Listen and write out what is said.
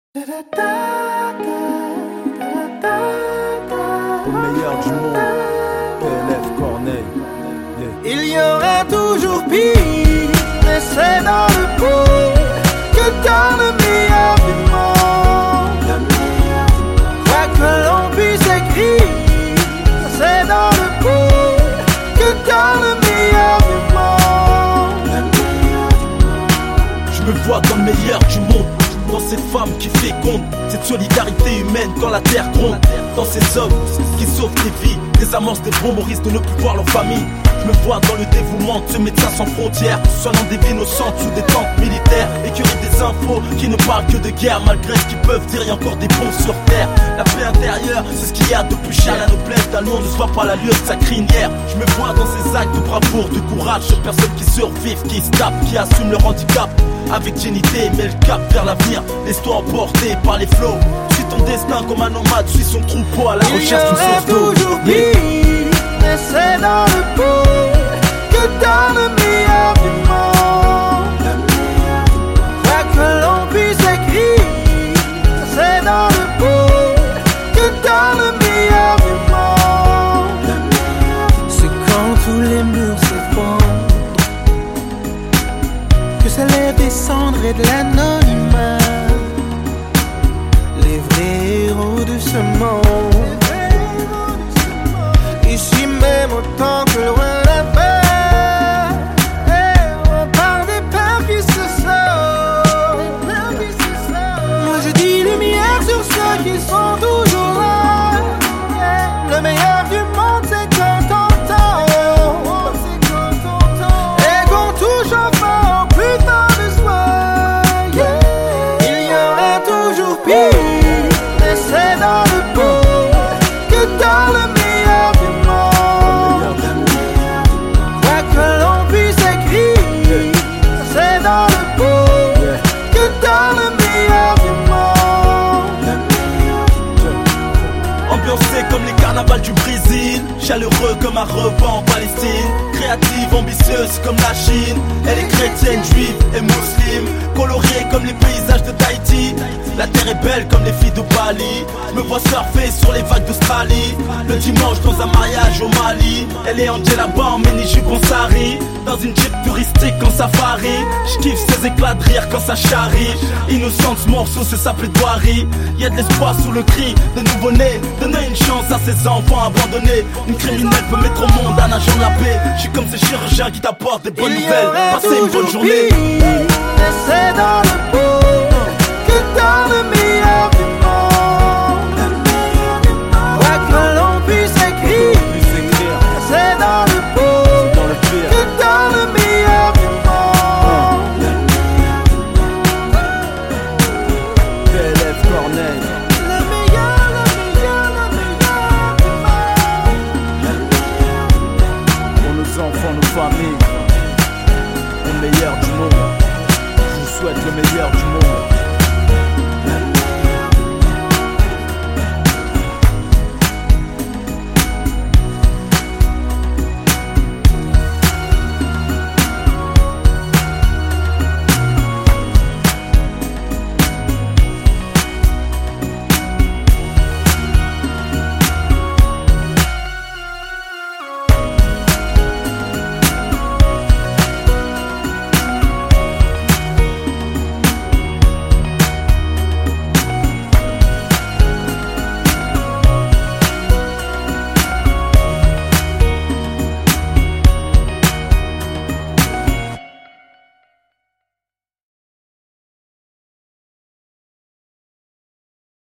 Au meilleur du monde, PLF Corneille. Yeah. Il y aura toujours pire, mais c'est dans le pire que dans le meilleur du monde. Quoi que l'on puisse écrire, c'est dans le pire que dans le meilleur du monde. Je me vois dans le meilleur du monde, dans cette femme qui féconde, cette solidarité humaine quand la terre gronde, dans ces hommes qui sauvent des vies, des amorces, des bons risque de ne plus voir leur famille. Je me vois dans le dévouement de ce médecin sans frontières, soignant des vies innocentes sous des tentes militaires, écurer des infos qui ne parlent que de guerre, malgré ce qu'ils peuvent dire, y a encore des bombes sur terre. La paix intérieure, c'est ce qu'il y a de plus cher. La noblesse d'un nom ne se voit pas la lueur de sa crinière. Je me vois dans ces actes de bravoure, de courage, sur personnes qui survivent, qui se tapent, qui assument leur handicap avec dignité, mais le cap vers l'avenir. Laisse-toi emporter par les flots. Suis ton destin comme un nomade, suis son troupeau à la recherche d'une source d'eau. Toujours pire, mais c'est dans le pire que dans le meilleur du monde. Quoi que l'on puisse écrire, c'est dans le pire que dans le meilleur du monde. C'est quand tous les murs s'effondrent que s'élèvent des cendres et de l'anonymat, les vrais héros de ce monde. Ici même autant que loin là-bas, on parle des peurs qui se sauvent. Moi je dis lumière sur ceux qui sont toujours là. Le meilleur du monde c'est quand on tombe et qu'on touche enfin au plus tard de soi. Il y aura toujours pire, mais c'est dans le pire que dans le meilleur du monde. Quoi que l'on puisse écrire, c'est dans le pire que dans le meilleur du monde. Ambiancé comme les carnavals du Brésil, chaleureux comme un repas en Palestine, créative, ambitieuse comme la Chine. Elle est chrétienne, juive et musulmane, colorée comme les paysages de Tahiti. La terre est belle comme les filles de Bali. Je me vois surfer sur les vagues d'Australie, le dimanche dans un mariage au Mali. Elle est Angela en mini-jupe en sari, dans une jeep touristique en safari. Je kiffe ses éclats de rire quand ça charrie. Innocente, ce morceau c'est sa plaidoirie. Y'a de l'espoir sous le cri de nouveau-né. Donner une chance à ses enfants abandonnés. Une criminelle peut mettre au monde un agent de la paix. Je suis comme ces chirurgiens qui t'apportent des bonnes nouvelles. Passez une bonne journée. Mais c'est dans le pire que dans le